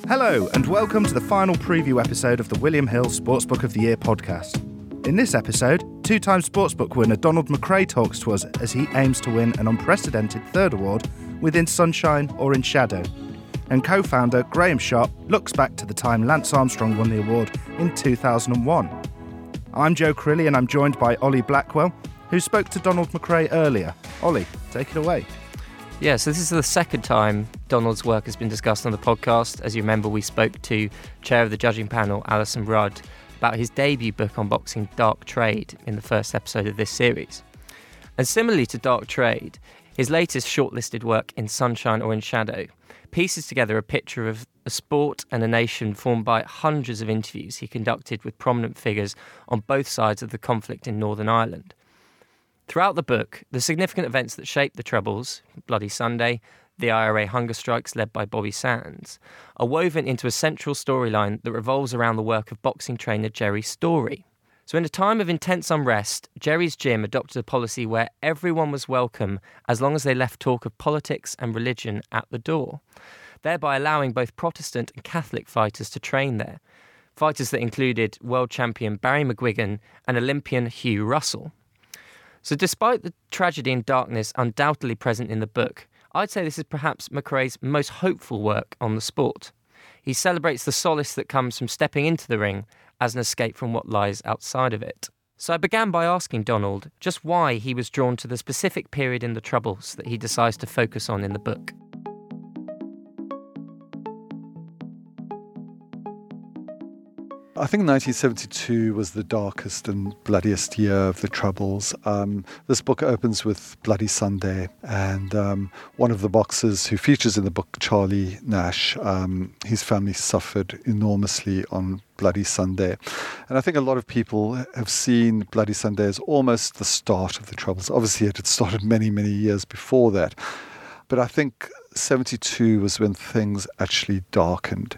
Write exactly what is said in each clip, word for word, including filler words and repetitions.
Hello, and welcome to the final preview episode of the William Hill Sportsbook of the Year podcast. In this episode, two-time Sportsbook winner Donald McRae talks to us as he aims to win an unprecedented third award within Sunshine or in Shadow. And co-founder Graham Sharp looks back to the time Lance Armstrong won the award in two thousand one. I'm Joe Crilly and I'm joined by Ollie Blackwell, who spoke to Donald McRae earlier. Ollie, take it away. Yeah, so this is the second time Donald's work has been discussed on the podcast. As you remember, we spoke to Chair of the Judging Panel, Alison Rudd, about his debut book on boxing, Dark Trade, in the first episode of this series. And similarly to Dark Trade, his latest shortlisted work, In Sunshine or in Shadow, pieces together a picture of a sport and a nation formed by hundreds of interviews he conducted with prominent figures on both sides of the conflict in Northern Ireland. Throughout the book, the significant events that shaped the Troubles, Bloody Sunday, the I R A hunger strikes led by Bobby Sands, are woven into a central storyline that revolves around the work of boxing trainer Jerry Story. So in a time of intense unrest, Jerry's gym adopted a policy where everyone was welcome as long as they left talk of politics and religion at the door, thereby allowing both Protestant and Catholic fighters to train there. Fighters that included world champion Barry McGuigan and Olympian Hugh Russell. So despite the tragedy and darkness undoubtedly present in the book, I'd say this is perhaps McRae's most hopeful work on the sport. He celebrates the solace that comes from stepping into the ring as an escape from what lies outside of it. So I began by asking Donald just why he was drawn to the specific period in the Troubles that he decides to focus on in the book. I think nineteen seventy-two was the darkest and bloodiest year of the Troubles. Um, this book opens with Bloody Sunday, and um, one of the boxers who features in the book, Charlie Nash, um, his family suffered enormously on Bloody Sunday. And I think a lot of people have seen Bloody Sunday as almost the start of the Troubles. Obviously, it had started many, many years before that. But I think seventy-two was when things actually darkened.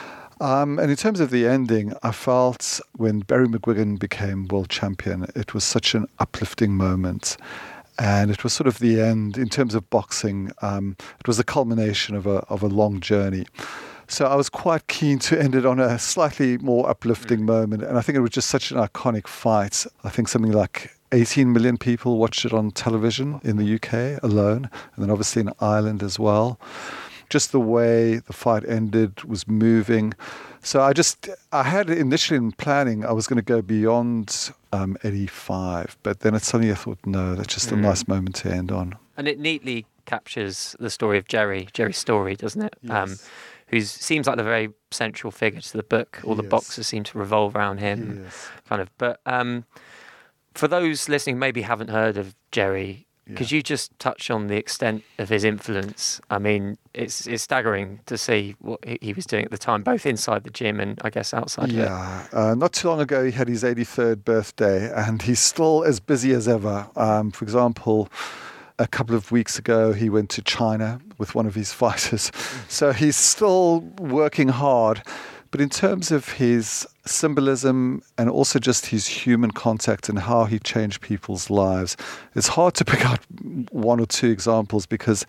Um, and in terms of the ending, I felt when Barry McGuigan became world champion, it was such an uplifting moment. And it was sort of the end in terms of boxing. Um, it was the culmination of a of a long journey. So I was quite keen to end it on a slightly more uplifting moment. And I think it was just such an iconic fight. I think something like eighteen million people watched it on television in the U K alone, and then obviously in Ireland as well. Just the way the fight ended was moving. So I just, I had initially in planning, I was going to go beyond um, eighty-five, but then it suddenly I thought, no, that's just mm. a nice moment to end on. And it neatly captures the story of Jerry, Jerry's story, doesn't it? Yes. Um, who seems like the very central figure to the book. All the yes. boxers seem to revolve around him, yes. kind of. But um, for those listening who maybe haven't heard of Jerry, yeah. could you just touch on the extent of his influence? I mean, it's it's staggering to see what he was doing at the time, both inside the gym and I guess outside yeah. of it. Uh, not too long ago, he had his eighty-third birthday, and he's still as busy as ever. Um, for example, a couple of weeks ago, he went to China with one of his fighters. So he's still working hard. But in terms of his symbolism and also just his human contact and how he changed people's lives, it's hard to pick out one or two examples because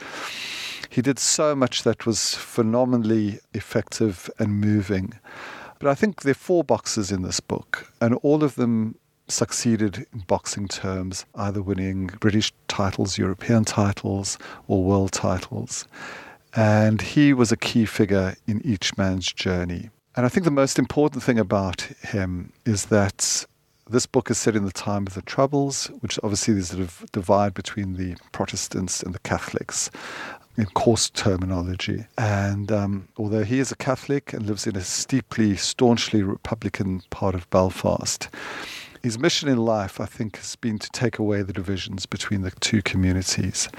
he did so much that was phenomenally effective and moving. But I think there are four boxers in this book, and all of them succeeded in boxing terms, either winning British titles, European titles, or world titles. And he was a key figure in each man's journey. And I think the most important thing about him is that this book is set in the time of the Troubles, which obviously there's a divide between the Protestants and the Catholics in coarse terminology. And um, although he is a Catholic and lives in a steeply, staunchly Republican part of Belfast, his mission in life, I think, has been to take away the divisions between the two communities.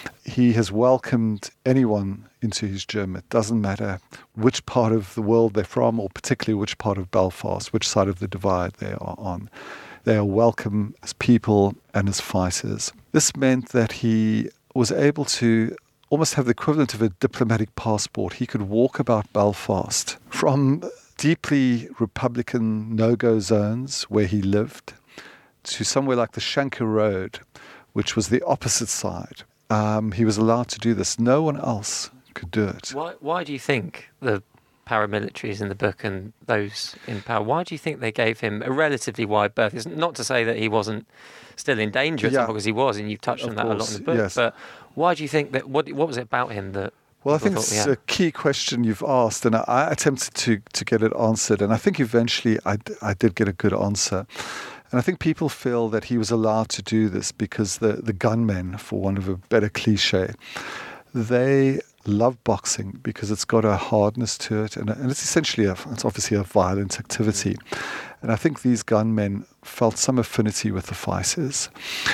He has welcomed anyone into his gym. It doesn't matter which part of the world they're from, or particularly which part of Belfast, which side of the divide they are on. They are welcome as people and as fighters. This meant that he was able to almost have the equivalent of a diplomatic passport. He could walk about Belfast from deeply Republican no-go zones where he lived to somewhere like the Shankill Road, which was the opposite side. Um, he was allowed to do this. No one else could do it. Why, why do you think the paramilitaries in the book and those in power. Why do you think they gave him a relatively wide berth? It's not to say that he wasn't still in danger, Yeah. because he was, and you've touched Of on that course, a lot in the book. yes. But why do you think that? What what was it about him that? Well, I people think thought, it's yeah. a key question you've asked, and I, I attempted to, to get it answered, and I think eventually I, d- I did get a good answer. And I think people feel that he was allowed to do this because the, the gunmen, for want of a better cliche, they love boxing because it's got a hardness to it, and, and it's essentially a, it's obviously a violent activity. And I think these gunmen felt some affinity with the fighters.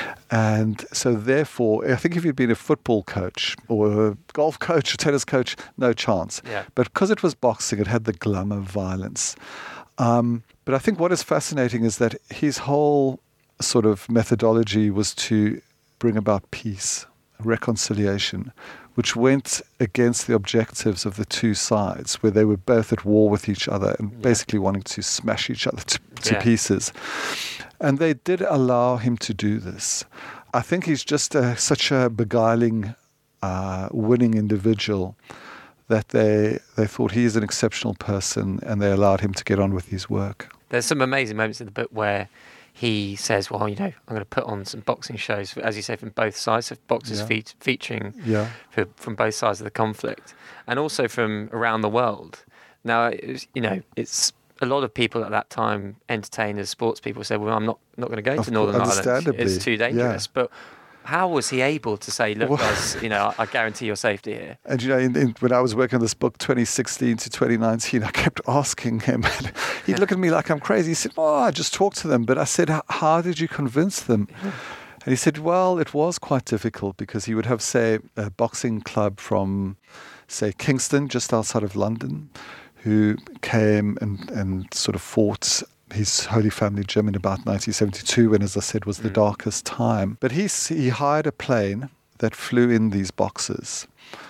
And so therefore, I think if you'd been a football coach or a golf coach or tennis coach, no chance. Yeah. But because it was boxing, it had the glamour of violence. Um, but I think what is fascinating is that his whole sort of methodology was to bring about peace, reconciliation, which went against the objectives of the two sides, where they were both at war with each other and Yeah. basically wanting to smash each other to, to Yeah. pieces. And they did allow him to do this. I think he's just a, such a beguiling, uh, winning individual that they they thought he is an exceptional person, and they allowed him to get on with his work. There's some amazing moments in the book where he says, well, you know, I'm going to put on some boxing shows, as you say, from both sides, of boxers Yeah. fe- featuring Yeah. for, from both sides of the conflict, and also from around the world. Now, it was, you know, it's a lot of people at that time, entertainers, sports people, said, well, I'm not, not going to go Of to course, Northern Ireland. understandably, It's too dangerous. yeah. But how was he able to say, look, Well- guys, you know, I, I guarantee your safety here? And you know, in, in, when I was working on this book, twenty sixteen to twenty nineteen, I kept asking him. And he'd look at me like I'm crazy. He said, "Oh, I just talked to them." But I said, "H- "How did you convince them?" And he said, "Well, it was quite difficult because he would have, say, a boxing club from, say, Kingston, just outside of London, who came and, and sort of fought his Holy Family gym in about nineteen seventy-two, when, as I said, was the Mm. darkest time. But he s- he hired a plane that flew in these boxes,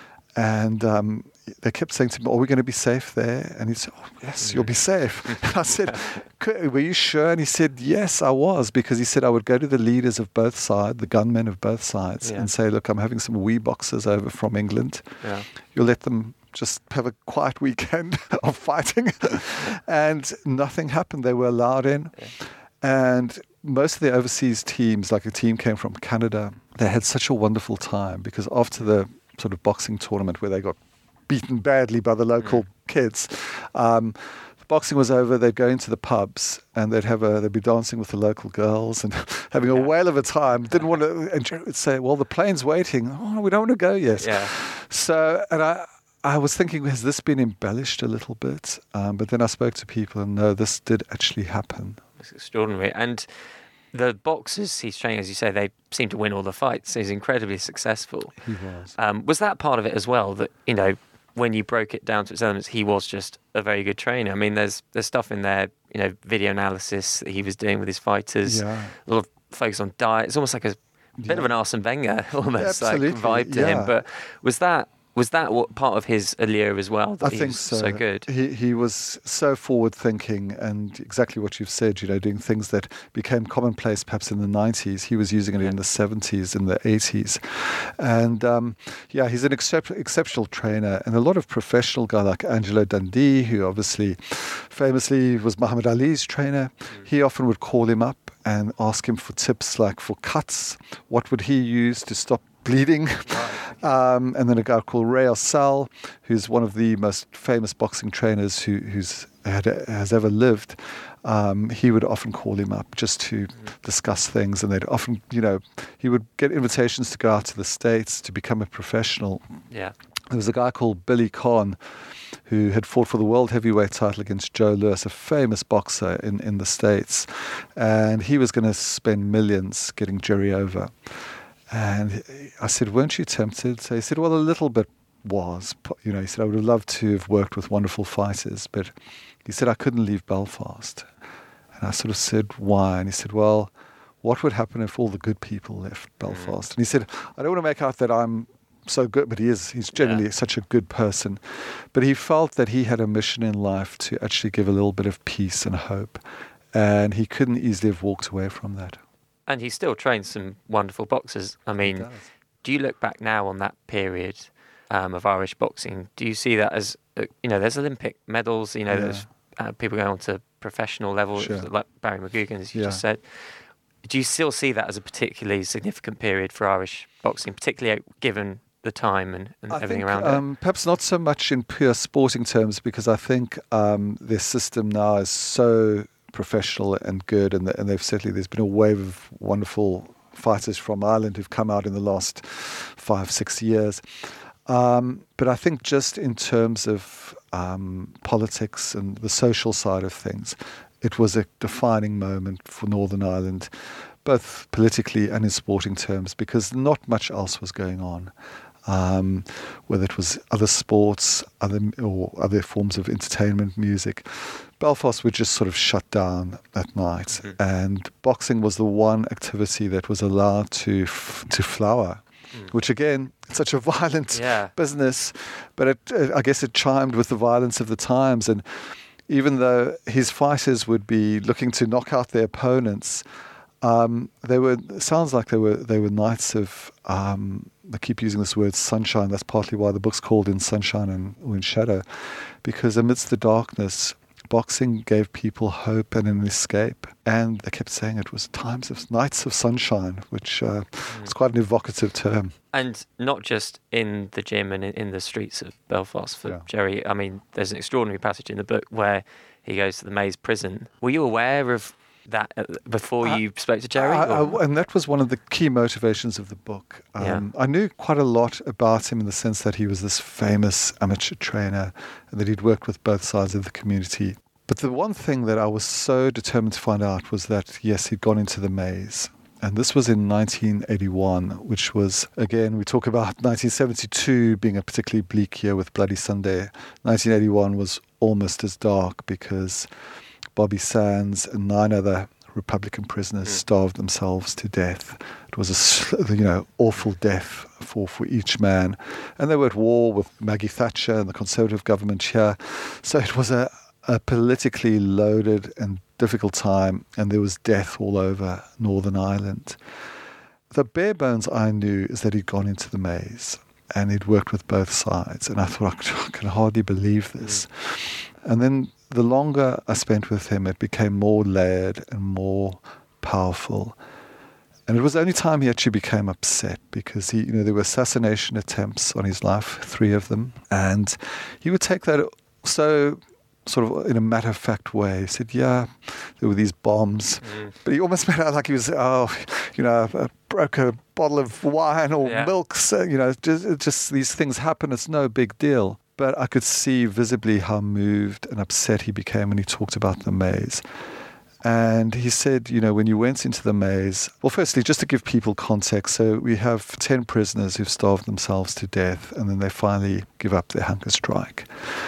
and um, they kept saying to him, "Are we going to be safe there?" And he said, "Oh, yes, you'll be safe." And I said, "Could- "Were you sure?" And he said, "Yes, I was," because he said, "I would go to the leaders of both sides, the gunmen of both sides, Yeah. and say, look, I'm having some wee boxers over from England. Yeah. You'll let them just have a quiet weekend of fighting." And nothing happened. They were allowed in. Yeah. And most of the overseas teams, like a team came from Canada, they had such a wonderful time because after the sort of boxing tournament where they got beaten badly by the local Mm. kids, um, the boxing was over, they'd go into the pubs and they'd have a, they'd be dancing with the local girls and having a Yeah. whale of a time. Didn't want to, and Jerry would say, "Well, the plane's waiting." "Oh, we don't want to go yet." Yeah. So, and I, I was thinking, has this been embellished a little bit? Um, but then I spoke to people, and no, this did actually happen. It's extraordinary. And the boxers he's training, as you say, they seem to win all the fights. He's incredibly successful. He was. Um, was that part of it as well, that, you know, when you broke it down to its elements, he was just a very good trainer? I mean, there's there's stuff in there, you know, video analysis that he was doing with his fighters, Yeah. a lot of focus on diet. It's almost like a bit Yeah. of an Arsene Wenger almost like Absolutely, vibe to yeah. him. But was that was that what part of his allure as well? That I he think was so. so good. He he was so forward thinking, and exactly what you've said. You know, doing things that became commonplace perhaps in the nineties. He was using it Yeah. in the seventies, in the eighties, and um, yeah, he's an excep- exceptional trainer. And a lot of professional guys like Angelo Dundee, who obviously famously was Muhammad Ali's trainer, Mm. he often would call him up and ask him for tips, like for cuts. What would he use to stop bleeding? Um, and then a guy called Ray Osal, who's one of the most famous boxing trainers who, who's had, has ever lived. Um, he would often call him up just to discuss things, and they'd often, you know, he would get invitations to go out to the States to become a professional. Yeah. There was a guy called Billy Conn who had fought for the world heavyweight title against Joe Louis, a famous boxer in, in the States. And he was going to spend millions getting Jerry over. And I said, weren't you tempted? So he said, well, a little bit was. You know, he said, I would have loved to have worked with wonderful fighters, but he said, I couldn't leave Belfast. And I sort of said, why? And he said, well, what would happen if all the good people left Belfast? And he said, I don't want to make out that I'm so good, but he is. He's generally Yeah. such a good person. But he felt that he had a mission in life to actually give a little bit of peace and hope. And he couldn't easily have walked away from that. And he still trains some wonderful boxers. I mean, do you look back now on that period um, of Irish boxing? Do you see that as uh, you know, there's Olympic medals, you know, Yeah. there's uh, people going on to professional level, Sure. like Barry McGugan, as you Yeah. just said. Do you still see that as a particularly significant period for Irish boxing, particularly given the time and, and I everything think, around um, perhaps not so much in pure sporting terms, because I think um, their system now is so professional and good, and, and they've certainly, there's been a wave of wonderful fighters from Ireland who've come out in the last five, six years. Um, but I think just in terms of um, politics and the social side of things, it was a defining moment for Northern Ireland, both politically and in sporting terms, because not much else was going on. Um, whether it was other sports, other or other forms of entertainment, music, Belfast would just sort of shut down at night, mm-hmm. and boxing was the one activity that was allowed to f- to flower. Mm. Which again, it's such a violent yeah. business, but it, it, I guess it chimed with the violence of the times. And even though his fighters would be looking to knock out their opponents, um, they were. It sounds like they were. They were nights of. Um, I keep using this word sunshine. That's partly why the book's called In Sunshine and or In Shadow, because amidst the darkness, boxing gave people hope and an escape. And they kept saying it was times of nights of sunshine, which uh, mm. is quite an evocative term. And not just in the gym and in the streets of Belfast for yeah. Gerry. I mean, there's an extraordinary passage in the book where he goes to the Maze prison. Were you aware of that before you uh, spoke to Gerry? I, I, and that was one of the key motivations of the book. Um, yeah. I knew quite a lot about him in the sense that he was this famous amateur trainer and that he'd worked with both sides of the community. But the one thing that I was so determined to find out was that, yes, he'd gone into the Maze. And this was in nineteen eighty-one, which was, again, we talk about nineteen seventy-two being a particularly bleak year with Bloody Sunday. nineteen eighty-one was almost as dark because Bobby Sands and nine other Republican prisoners mm. starved themselves to death. It was a, you know, awful death for, for each man. And they were at war with Maggie Thatcher and the Conservative government here. So it was a, a politically loaded and difficult time, and there was death all over Northern Ireland. The bare bones I knew is that he'd gone into the Maze and he'd worked with both sides. And I thought, I can hardly believe this. Mm. And then the longer I spent with him, it became more layered and more powerful. And it was the only time he actually became upset because he, you know, there were assassination attempts on his life, three of them. And he would take that so sort of in a matter-of-fact way. He said, yeah, there were these bombs. Mm. But he almost made it out like he was, oh, you know, I broke a bottle of wine or yeah. milk. So, you know, just, just these things happen. It's no big deal. But I could see visibly how moved and upset he became when he talked about the Maze. And he said, you know, when you went into the Maze, well, firstly, just to give people context, so we have ten prisoners who've starved themselves to death, and then they finally give up their hunger strike.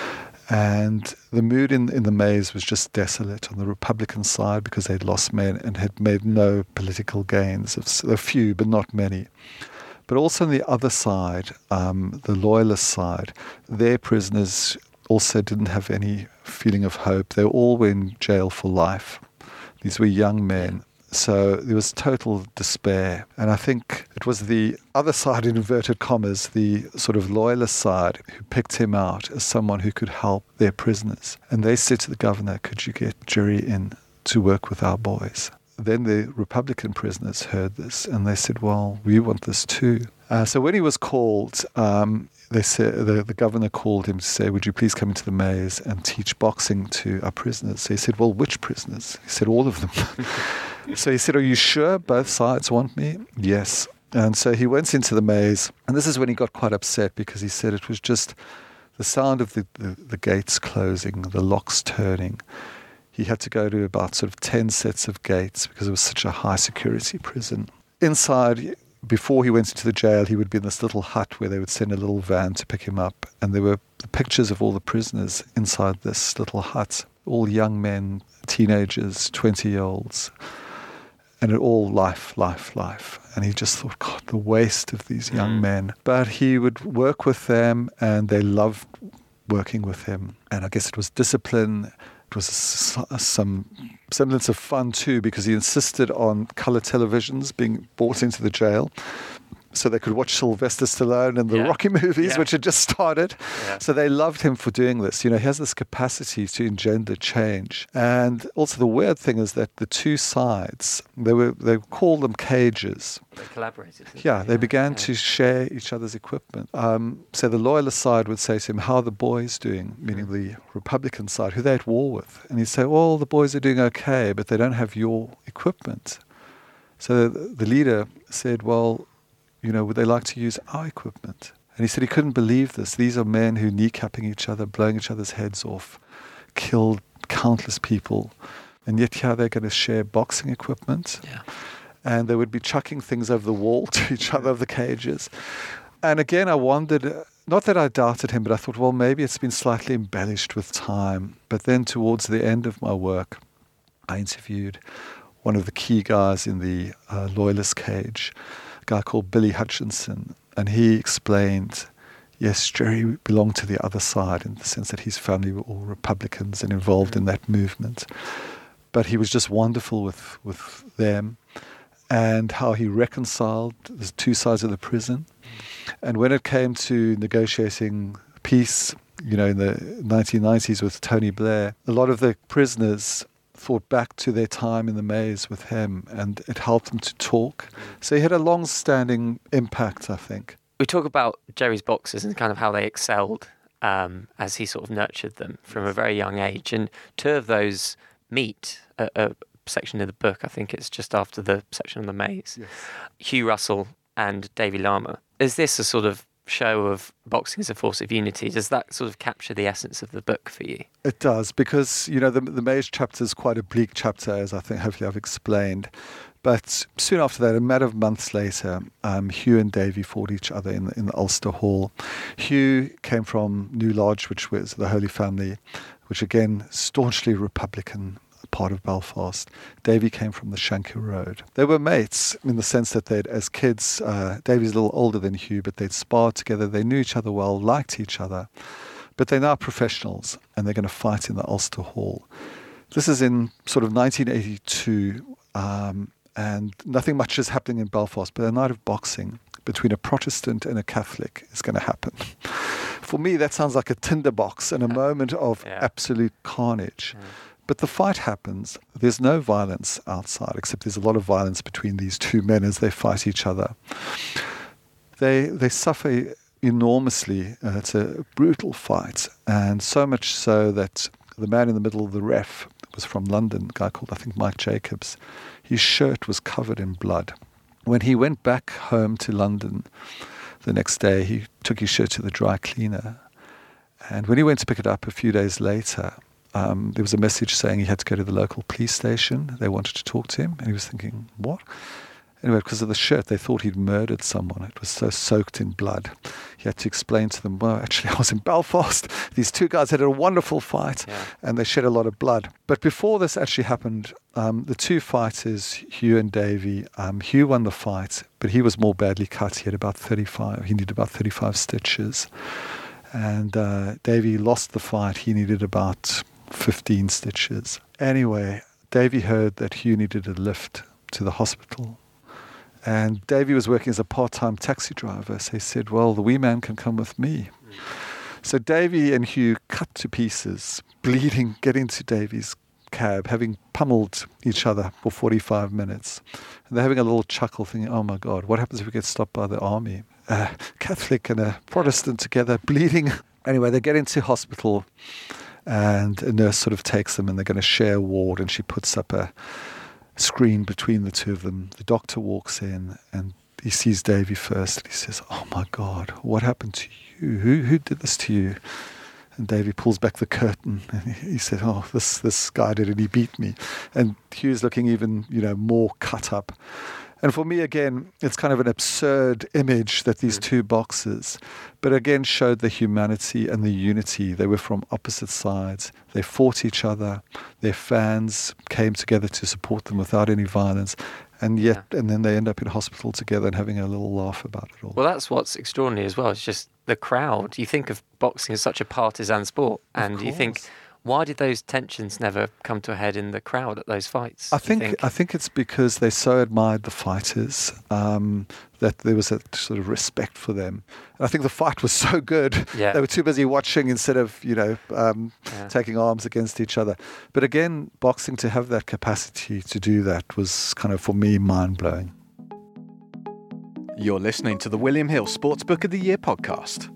And the mood in, in the Maze was just desolate on the Republican side because they'd lost men and had made no political gains, a few, but not many. But also on the other side, um, the loyalist side, their prisoners also didn't have any feeling of hope. They all were in jail for life. These were young men. So there was total despair. And I think it was the other side, in inverted commas, the sort of loyalist side, who picked him out as someone who could help their prisoners. And they said to the governor, could you get Gerry in to work with our boys? Then the Republican prisoners heard this and they said, well, we want this too. Uh, so when he was called, um, they said the, the governor called him to say, would you please come into the Maze and teach boxing to our prisoners? So he said, well, which prisoners? He said, all of them. So he said, are you sure both sides want me? Yes. And so he went into the Maze. And this is when he got quite upset because he said it was just the sound of the, the, the gates closing, the locks turning. He had to go to about sort of ten sets of gates because it was such a high security prison. Inside, before he went into the jail, he would be in this little hut where they would send a little van to pick him up. And there were the pictures of all the prisoners inside this little hut, all young men, teenagers, twenty-year-olds. And it all life, life, life. And he just thought, God, the waste of these young men. But he would work with them and they loved working with him. And I guess it was discipline. It was some semblance of fun too, because he insisted on colour televisions being brought into the jail. so they could watch Sylvester Stallone in the Yeah. Rocky movies, Yeah. which had just started. Yeah. So they loved him for doing this. You know, he has this capacity to engender change. And also the weird thing is that the two sides, they were they called them cages. They collaborated. didn't Yeah, they began yeah. to share each other's equipment. Um, so the loyalist side would say to him, how are the boys doing? Meaning the Republican side, who they're at war with. And he'd say, well, the boys are doing okay, but they don't have your equipment. So the, the leader said, well, you know, would they like to use our equipment? And he said he couldn't believe this. These are men who kneecapping each other, blowing each other's heads off, killed countless people. And yet here they're going to share boxing equipment. Yeah. And they would be chucking things over the wall to each other of the cages. And again, I wondered, not that I doubted him, but I thought, well, maybe it's been slightly embellished with time. But then towards the end of my work, I interviewed one of the key guys in the uh, Loyalist cage, a guy called Billy Hutchinson. And he explained, yes, Jerry belonged to the other side in the sense that his family were all Republicans and involved in that movement. But he was just wonderful with, with them. And how he reconciled the two sides of the prison. And when it came to negotiating peace, you know, in the nineteen nineties with Tony Blair, a lot of the prisoners thought back to their time in the maze with him, and it helped them to talk. So he had a long-standing impact, I think. We talk about Jerry's boxers and kind of how they excelled um, as he sort of nurtured them from a very young age. And two of those meet at a section in the book. I think it's just after the section on the maze. Yes. Hugh Russell and Davy Lama. Is this a sort of show of boxing as a force of unity? Does that sort of capture the essence of the book for you? It does, because, you know, the, the maze chapter is quite a bleak chapter, as I think hopefully I've explained. But soon after that, a matter of months later, um, Hugh and Davy fought each other in the, in the Ulster Hall. Hugh came from New Lodge, which was the Holy Family, which again, staunchly Republican part of Belfast. Davy came from the Shankill Road. They were mates in the sense that they'd, as kids, uh, Davy's a little older than Hugh, but they'd sparred together. They knew each other well, liked each other. But they're now professionals, and they're going to fight in the Ulster Hall. This is in sort of nineteen eighty-two, um, and nothing much is happening in Belfast, but a night of boxing between a Protestant and a Catholic is going to happen. For me, that sounds like a tinderbox and a moment of Yeah. absolute carnage. Mm. But the fight happens. There's no violence outside, except there's a lot of violence between these two men as they fight each other. They they suffer enormously. Uh, it's a brutal fight, and so much so that the man in the middle of the ref was from London, a guy called, I think, Mike Jacobs. His shirt was covered in blood. When he went back home to London the next day, he took his shirt to the dry cleaner. And when he went to pick it up a few days later, Um, there was a message saying he had to go to the local police station. They wanted to talk to him. And he was thinking, what? Anyway, because of the shirt, they thought he'd murdered someone. It was so soaked in blood. He had to explain to them, well, actually, I was in Belfast. These two guys had a wonderful fight, Yeah. and they shed a lot of blood. But before this actually happened, um, the two fighters, Hugh and Davy, um, Hugh won the fight, but he was more badly cut. He had about thirty-five. He needed about thirty-five stitches. And uh, Davy lost the fight. He needed about fifteen stitches. Anyway, Davy heard that Hugh needed a lift to the hospital. And Davy was working as a part-time taxi driver, so he said, well, the wee man can come with me. Mm. So Davy and Hugh cut to pieces, bleeding, get into Davy's cab, having pummeled each other for forty-five minutes. And they're having a little chuckle, thinking, oh my God, what happens if we get stopped by the army? A Catholic and a Protestant together, bleeding. Anyway, they get into hospital, and a nurse sort of takes them, and they're going to share a ward, and she puts up a screen between the two of them. The doctor walks in, and he sees Davy first, and he says, oh my God, what happened to you? Who who did this to you? And Davy pulls back the curtain, and he, he said, oh, this this guy did it, he beat me. And Hugh's looking even, you know, more cut up. And for me, again, it's kind of an absurd image that these two boxers, but again showed the humanity and the unity. They were from opposite sides. They fought each other. Their fans came together to support them without any violence. And yet, yeah. and then they end up in hospital together and having a little laugh about it all. Well, that's what's extraordinary as well. It's just the crowd. You think of boxing as such a partisan sport, and you think, Why did those tensions never come to a head in the crowd at those fights? I think, think I think it's because they so admired the fighters um, that there was a sort of respect for them. And I think the fight was so good, yeah. they were too busy watching instead of, you know, um, yeah. taking arms against each other. But again, boxing, to have that capacity to do that was kind of, for me, mind-blowing. You're listening to the William Hill Sportsbook of the Year podcast.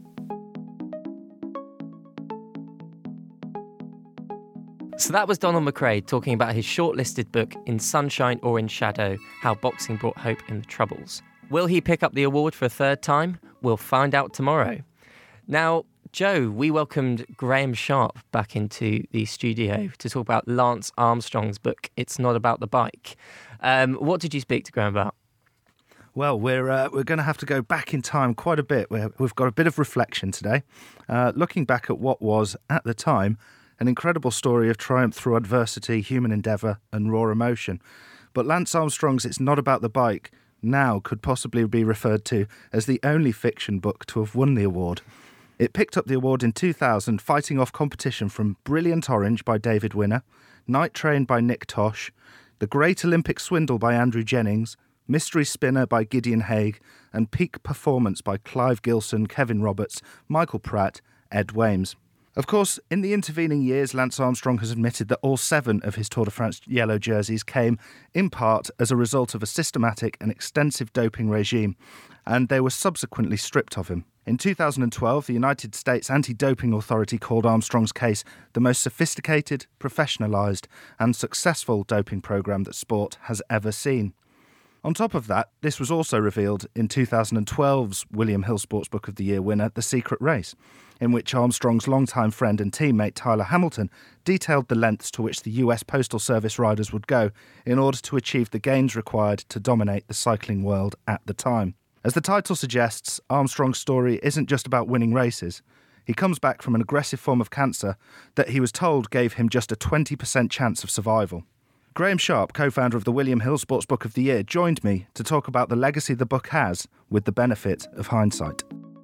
So that was Donald McRae talking about his shortlisted book, In Sunshine or in Shadow, How Boxing Brought Hope in the Troubles. Will he pick up the award for a third time? We'll find out tomorrow. Now, Joe, we welcomed Graham Sharp back into the studio to talk about Lance Armstrong's book, It's Not About the Bike. Um, what did you speak to Graham about? Well, we're uh, we're going to have to go back in time quite a bit. We're, we've got a bit of reflection today, uh, looking back at what was, at the time, an incredible story of triumph through adversity, human endeavour and raw emotion. But Lance Armstrong's It's Not About the Bike now could possibly be referred to as the only fiction book to have won the award. It picked up the award in two thousand, fighting off competition from Brilliant Orange by David Winner, Night Train by Nick Tosh, The Great Olympic Swindle by Andrew Jennings, Mystery Spinner by Gideon Haigh, and Peak Performance by Clive Gilson, Kevin Roberts, Michael Pratt, Ed Wames. Of course, in the intervening years, Lance Armstrong has admitted that all seven of his Tour de France yellow jerseys came, in part, as a result of a systematic and extensive doping regime, and they were subsequently stripped of him. In two thousand twelve, the United States Anti-Doping Authority called Armstrong's case the most sophisticated, professionalised and successful doping programme that sport has ever seen. On top of that, this was also revealed in two thousand twelve's William Hill Sportsbook of the Year winner, The Secret Race, in which Armstrong's longtime friend and teammate Tyler Hamilton detailed the lengths to which the U S Postal Service riders would go in order to achieve the gains required to dominate the cycling world at the time. As the title suggests, Armstrong's story isn't just about winning races. He comes back from an aggressive form of cancer that he was told gave him just a twenty percent chance of survival. Graham Sharp, co-founder of the William Hill Sportsbook of the Year, joined me to talk about the legacy the book has with the benefit of hindsight.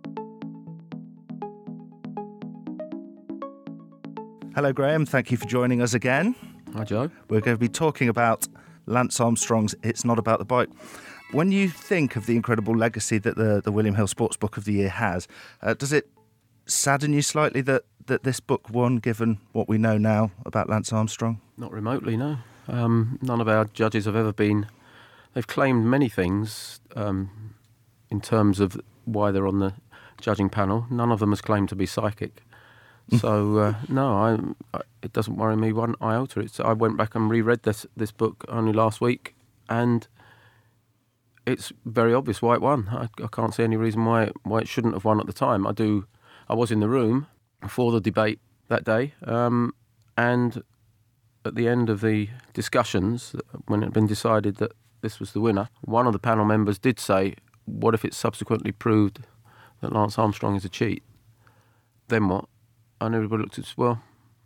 Hello, Graham. Thank you for joining us again. Hi, Joe. We're going to be talking about Lance Armstrong's It's Not About the Bike. When you think of the incredible legacy that the, the William Hill Sportsbook of the Year has, uh, does it sadden you slightly that, that this book won, given what we know now about Lance Armstrong? Not remotely, no. Um, none of our judges have ever been... They've claimed many things um, in terms of why they're on the judging panel. None of them has claimed to be psychic. So, uh, no, I, I, it doesn't worry me one iota. It's, I went back and reread this, this book only last week, and it's very obvious why it won. I, I can't see any reason why it, why it shouldn't have won at the time. I do. I was in the room for the debate that day, um, and at the end of the discussions, when it had been decided that this was the winner, one of the panel members did say, what if it subsequently proved that Lance Armstrong is a cheat? Then what? And everybody looked at us, well,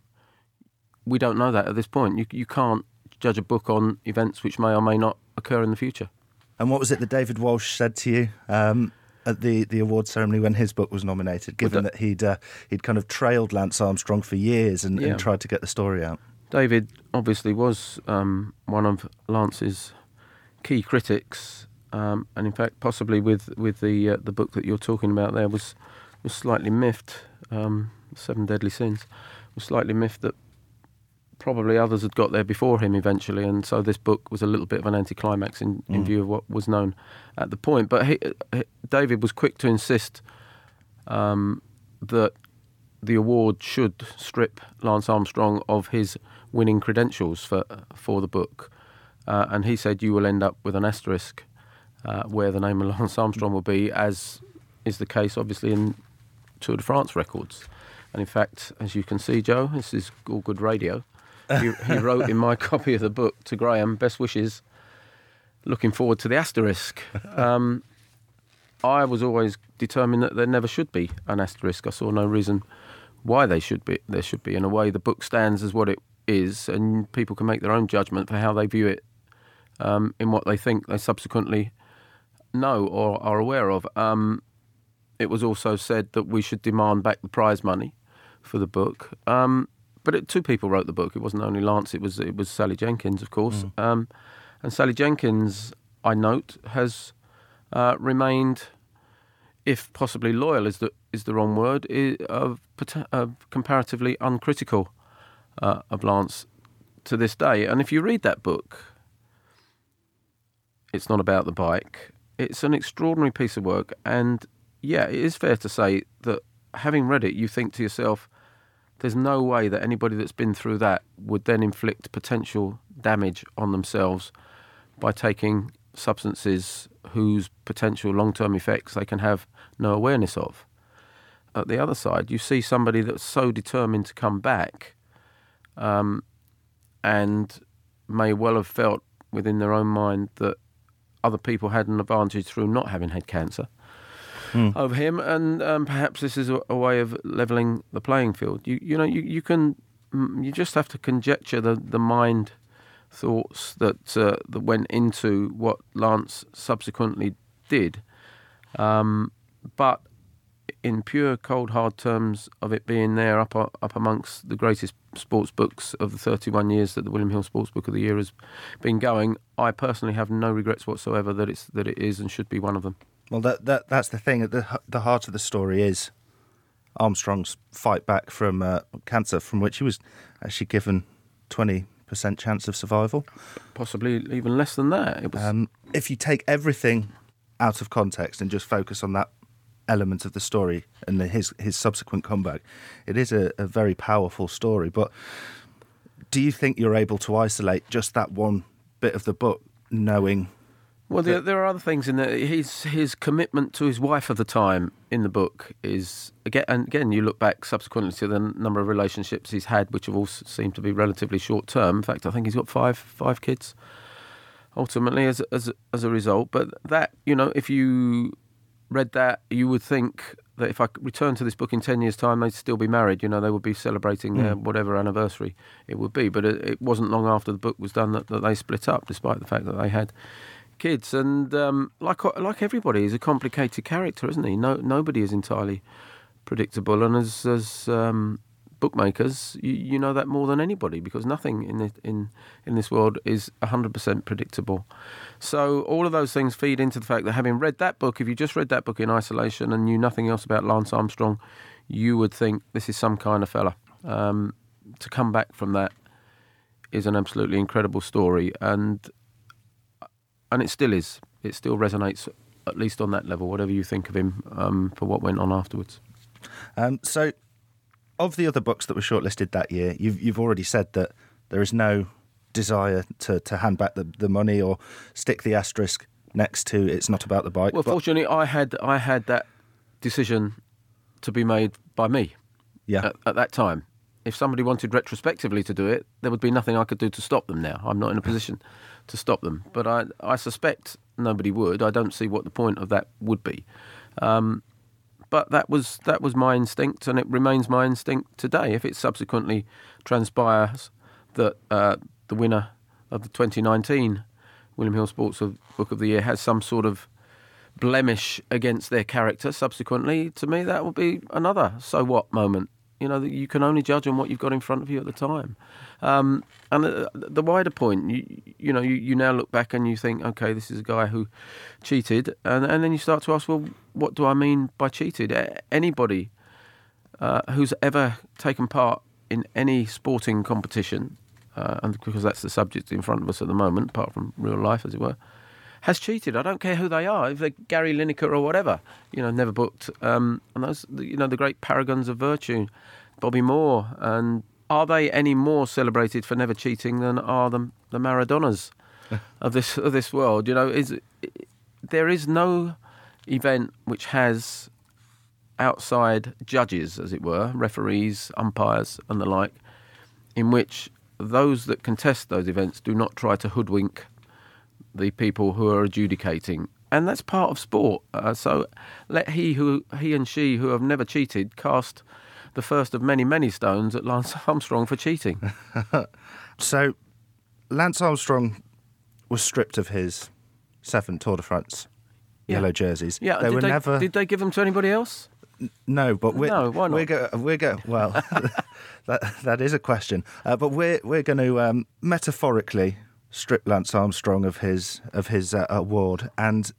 we don't know that at this point. You, you can't judge a book on events which may or may not occur in the future. And what was it that David Walsh said to you um, at the, the award ceremony when his book was nominated, given that, that he'd uh, he'd kind of trailed Lance Armstrong for years and, yeah. and tried to get the story out? David obviously was um, one of Lance's key critics, um, and in fact, possibly with with the uh, the book that you're talking about there was was slightly miffed. Um, Seven Deadly Sins was slightly miffed that probably others had got there before him eventually, and so this book was a little bit of an anticlimax in, in mm. view of what was known at the point. But he, he, David was quick to insist um, that the award should strip Lance Armstrong of his winning credentials for for the book, uh, and he said you will end up with an asterisk uh, where the name of Lance Armstrong will be, as is the case obviously in Tour de France records. And in fact, as you can see, Joe, this is all good radio. He, he wrote in my copy of the book to Graham, best wishes, looking forward to the asterisk. Um, I was always determined that there never should be an asterisk. I saw no reason why they should be. There should be. In a way, the book stands as what it is, and people can make their own judgment for how they view it um, in what they think they subsequently know or are aware of. Um, it was also said that we should demand back the prize money for the book. Um, but it, two people wrote the book. It wasn't only Lance. It was it was Sally Jenkins, of course. Mm. Um, and Sally Jenkins, I note, has uh, remained, if possibly loyal is the is the wrong word, is, of, of comparatively uncritical uh, of Lance to this day. And if you read that book, it's not about the bike. It's an extraordinary piece of work. And yeah, it is fair to say that having read it, you think to yourself, there's no way that anybody that's been through that would then inflict potential damage on themselves by taking substances whose potential long-term effects they can have no awareness of. At the other side, you see somebody that's so determined to come back um, and may well have felt within their own mind that other people had an advantage through not having had cancer mm. over him, and um, perhaps this is a, a way of levelling the playing field. You you know, you, you can, you just have to conjecture the, the mind thoughts that uh, that went into what Lance subsequently did. Um, but in pure cold hard terms of it being there up up amongst the greatest sports books of the thirty-one years that the William Hill Sports Book of the Year has been going, I personally have no regrets whatsoever that it's that it is and should be one of them. Well, that that that's the thing. The the heart of the story is Armstrong's fight back from uh, cancer, from which he was actually given twenty percent chance of survival, possibly even less than that. It was. Um, if you take everything out of context and just focus on that element of the story and the, his his subsequent comeback, it is a, a very powerful story. But do you think you're able to isolate just that one bit of the book, knowing? Well, there, there are other things in there. His his commitment to his wife at the time in the book is again and again. You look back subsequently to the number of relationships he's had, which have all seemed to be relatively short term. In fact, I think he's got five five kids ultimately as as as a result. But that, you know, if you read that, you would think that if I returned to this book in ten years' time, they'd still be married. You know, they would be celebrating their mm. whatever anniversary it would be. But it, it wasn't long after the book was done that, that they split up, despite the fact that they had kids. And um, like like everybody, he's a complicated character, isn't he? No, nobody is entirely predictable. And as as um, bookmakers, you, you know that more than anybody, because nothing in the, in in this world is one hundred percent predictable. So all of those things feed into the fact that having read that book, if you just read that book in isolation and knew nothing else about Lance Armstrong, you would think this is some kind of fella. Um, to come back from that is an absolutely incredible story, and and it still is. It still resonates, at least on that level, whatever you think of him um, for what went on afterwards. Um, so, of the other books that were shortlisted that year, you've you've already said that there is no desire to, to hand back the, the money or stick the asterisk next to it's not about the bike. Well, fortunately, I had I had that decision to be made by me. Yeah. At, at that time. If somebody wanted retrospectively to do it, there would be nothing I could do to stop them now. I'm not in a position to stop them. But I, I suspect nobody would. I don't see what the point of that would be. Um, but that was that was my instinct, and it remains my instinct today. If it subsequently transpires that uh, the winner of the twenty nineteen William Hill Sports Book of the Year has some sort of blemish against their character subsequently, to me that will be another so what moment. You know, that you can only judge on what you've got in front of you at the time. Um, and the, the wider point, you, you know, you, you now look back and you think, okay, this is a guy who cheated. And, and then you start to ask, well, what do I mean by cheated? Anybody uh, who's ever taken part in any sporting competition, uh, and because that's the subject in front of us at the moment, apart from real life, as it were, has cheated. I don't care who they are, if they're Gary Lineker or whatever, you know, never booked. Um, and those, you know, the great paragons of virtue, Bobby Moore. And are they any more celebrated for never cheating than are the, the Maradonas of this of this world? You know, is there is no event which has outside judges, as it were, referees, umpires, and the like, in which those that contest those events do not try to hoodwink the people who are adjudicating, and that's part of sport. Uh, so let he who he and she who have never cheated cast the first of many many stones at Lance Armstrong for cheating. So Lance Armstrong was stripped of his seven Tour de France yeah. yellow jerseys. Yeah, they did were they, never. Did they give them to anybody else? No, but we're no, why not? We're go, we're go, well, that that is a question. Uh, but we're we're going to um, metaphorically strip Lance Armstrong of his of his uh, award, and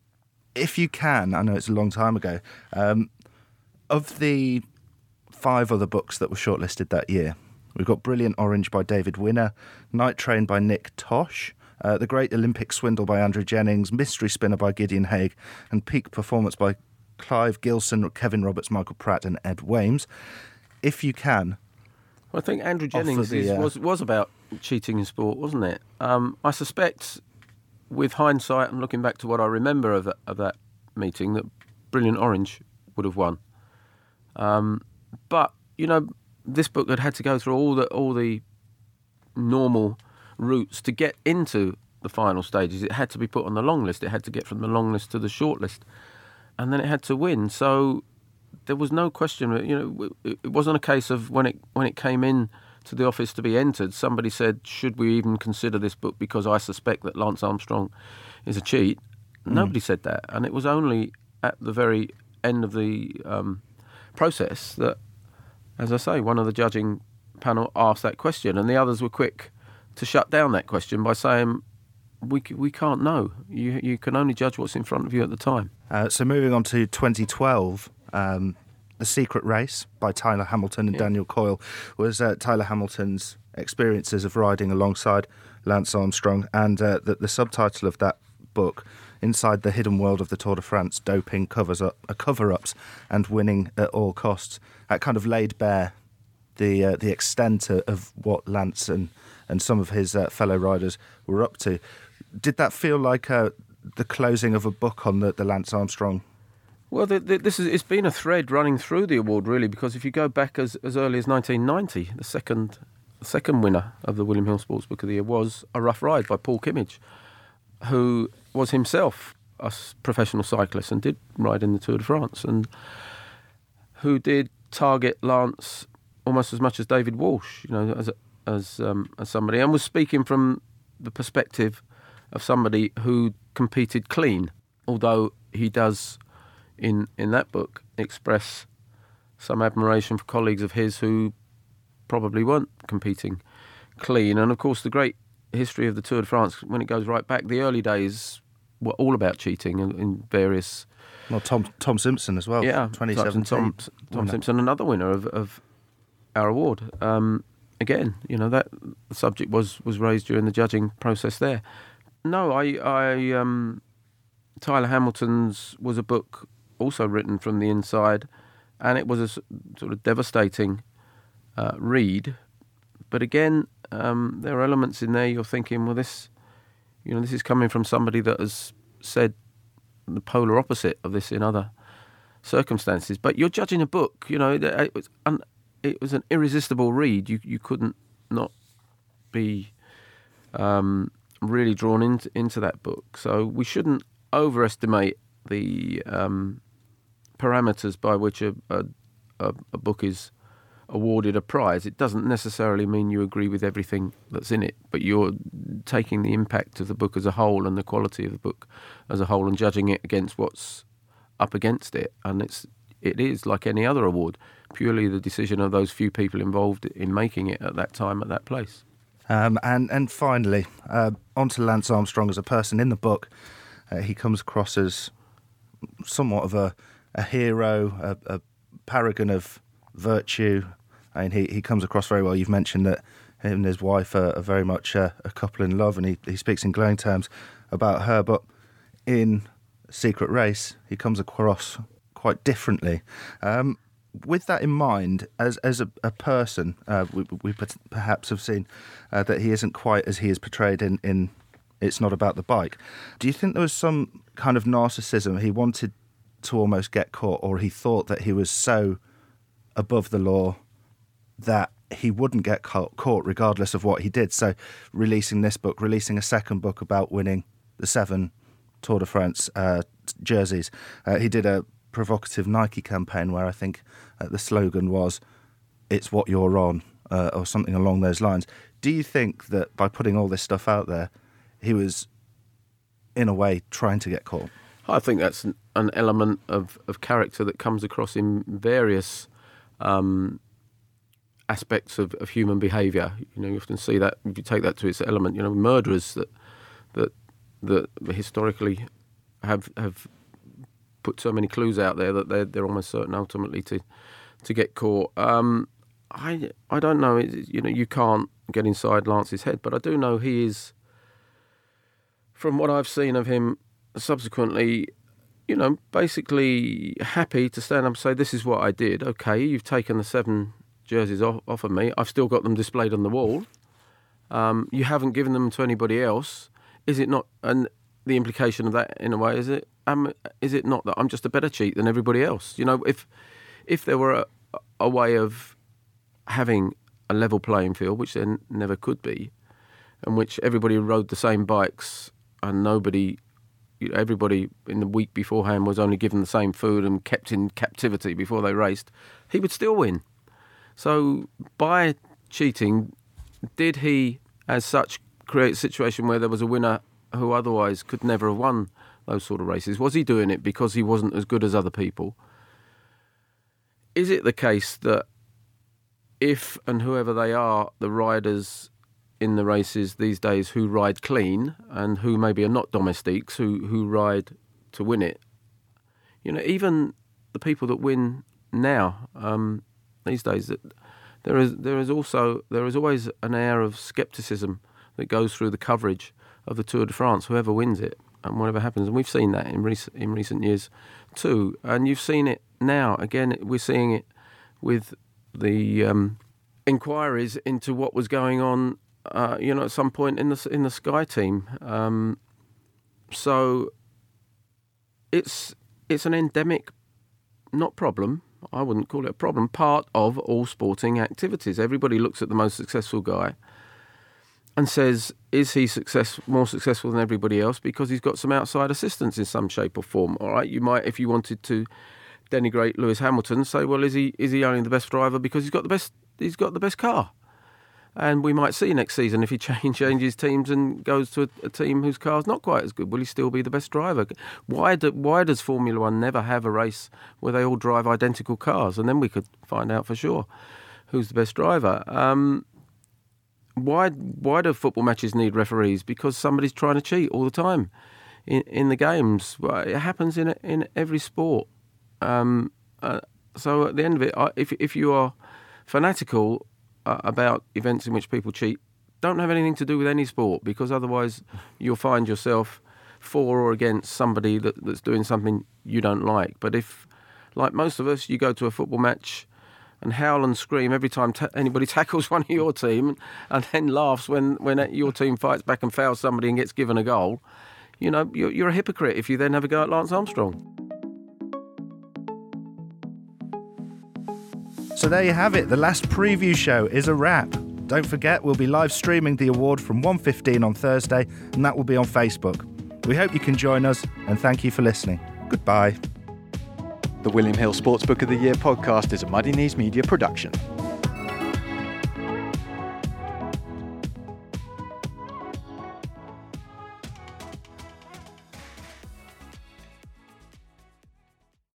if you can, I know it's a long time ago, um, of the five other books that were shortlisted that year, we've got Brilliant Orange by David Winner, Night Train by Nick Tosh, uh, The Great Olympic Swindle by Andrew Jennings, Mystery Spinner by Gideon Haigh, and Peak Performance by Clive Gilson, Kevin Roberts, Michael Pratt and Ed Wames. If you can... Well, I think Andrew Jennings the, is, uh, was was about cheating in sport, wasn't it? Um, I suspect, with hindsight and looking back to what I remember of that, of that meeting, that Brilliant Orange would have won. Um, but, you know, this book had had to go through all the all the normal routes to get into the final stages. It had to be put on the long list. It had to get from the long list to the short list. And then it had to win. So there was no question. You know, it wasn't a case of when it when it came in to the office to be entered, somebody said, should we even consider this book because I suspect that Lance Armstrong is a cheat? Mm. Nobody said that. And it was only at the very end of the um, process that, as I say, one of the judging panel asked that question, and the others were quick to shut down that question by saying, we we can't know. You you can only judge what's in front of you at the time. Uh, so moving on to twenty twelve, um, The Secret Race by Tyler Hamilton and yeah. Daniel Coyle was uh, Tyler Hamilton's experiences of riding alongside Lance Armstrong, and uh, the, the subtitle of that book, Inside the Hidden World of the Tour de France, Doping, Covers Up, uh, Cover-Ups and Winning at All Costs. That kind of laid bare the uh, the extent of, of what Lance and, and some of his uh, fellow riders were up to. Did that feel like uh, the closing of a book on the, the Lance Armstrong? Well, the, the, this is it's been a thread running through the award, really, because if you go back as, as early as nineteen ninety, the second the second winner of the William Hill Sports Book of the Year was A Rough Ride by Paul Kimmage, who was himself a professional cyclist and did ride in the Tour de France, and who did target Lance almost as much as David Walsh, you know, as as um, as somebody, and was speaking from the perspective of somebody who competed clean, although he does, in in that book, express some admiration for colleagues of his who probably weren't competing clean. And of course, the great history of the Tour de France, when it goes right back, the early days were all about cheating in, in various... Well, Tom Tom Simpson as well, yeah, twenty seventeen. Tom, Tom Simpson, another winner of, of our award. Um, again, you know, that the subject was, was raised during the judging process there. No, I, I um, Tyler Hamilton's was a book also written from the inside, and it was a sort of devastating uh, read. But again, um, there are elements in there you're thinking, well, this, you know, this is coming from somebody that has said the polar opposite of this in other circumstances. But you're judging a book, you know, it was un, it was an irresistible read. You you couldn't not be um, really drawn into into that book. So we shouldn't overestimate the um, parameters by which a, a a book is awarded a prize. It doesn't necessarily mean you agree with everything that's in it, but you're taking the impact of the book as a whole and the quality of the book as a whole and judging it against what's up against it. And it's it is like any other award, purely the decision of those few people involved in making it at that time, at that place. Um, and, and finally, uh, on to Lance Armstrong as a person. In the book, uh, he comes across as somewhat of a, a hero, a, a paragon of virtue. I mean, he, he comes across very well. You've mentioned that him and his wife are, are very much a, a couple in love, and he, he speaks in glowing terms about her. But in Secret Race, he comes across quite differently. Um, with that in mind, as as a, a person, uh, we, we perhaps have seen uh, that he isn't quite as he is portrayed in, in It's Not About the Bike. Do you think there was some kind of narcissism? He wanted to almost get caught, or he thought that he was so above the law that he wouldn't get caught, caught regardless of what he did. So releasing this book, releasing a second book about winning the seven Tour de France uh, jerseys. Uh, he did a provocative Nike campaign where I think uh, the slogan was, "It's what you're on," uh, or something along those lines. Do you think that by putting all this stuff out there, he was, in a way, trying to get caught? I think that's an, an element of, of character that comes across in various um, aspects of, of human behaviour. You know, you often see that if you take that to its element. You know, murderers that that that historically have have put so many clues out there that they're they're almost certain ultimately to to get caught. Um, I I don't know. It, you know, you can't get inside Lance's head, but I do know he is. From what I've seen of him subsequently, you know, basically happy to stand up and say, this is what I did. Okay, you've taken the seven jerseys off, off of me. I've still got them displayed on the wall. Um, you haven't given them to anybody else. Is it not? And the implication of that, in a way, is it? Um, is it not that I'm just a better cheat than everybody else? You know, if if there were a, a way of having a level playing field, which there never could be, in which everybody rode the same bikes and nobody, you know, everybody in the week beforehand was only given the same food and kept in captivity before they raced, he would still win. So by cheating, did he, as such, create a situation where there was a winner who otherwise could never have won those sort of races? Was he doing it because he wasn't as good as other people? Is it the case that if and whoever they are, the riders in the races these days who ride clean and who maybe are not domestiques, who, who ride to win it, you know, even the people that win now, um, these days, that there is there is also there is always an air of scepticism that goes through the coverage of the Tour de France, whoever wins it and whatever happens, and we've seen that in recent in recent years too, and you've seen it now again. We're seeing it with the um, inquiries into what was going on, uh, you know, at some point in the in the Sky team. Um, so it's it's an endemic, not problem. I wouldn't call it a problem. Part of all sporting activities. Everybody looks at the most successful guy and says, is he success more successful than everybody else because he's got some outside assistance in some shape or form? All right, you might, if you wanted to denigrate Lewis Hamilton, say, well, is he is he only the best driver because he's got the best he's got the best car? And we might see next season if he change, changes teams and goes to a, a team whose car's not quite as good, will he still be the best driver? Why do, why does Formula One never have a race where they all drive identical cars? And then we could find out for sure who's the best driver. Um, why why do football matches need referees? Because somebody's trying to cheat all the time in, in the games. Well, it happens in in every sport. Um, uh, so at the end of it, if if you are fanatical uh, about events in which people cheat, don't have anything to do with any sport, because otherwise you'll find yourself for or against somebody that, that's doing something you don't like. But if, like most of us, you go to a football match and howl and scream every time ta- anybody tackles one of your team, and then laughs when, when your team fights back and fouls somebody and gets given a goal, you know, you're, you're a hypocrite if you then have a go at Lance Armstrong. So there you have it. The last preview show is a wrap. Don't forget, we'll be live streaming the award from one fifteen on Thursday, and that will be on Facebook. We hope you can join us, and thank you for listening. Goodbye. The William Hill Sportsbook of the Year podcast is a Muddy Knees Media production.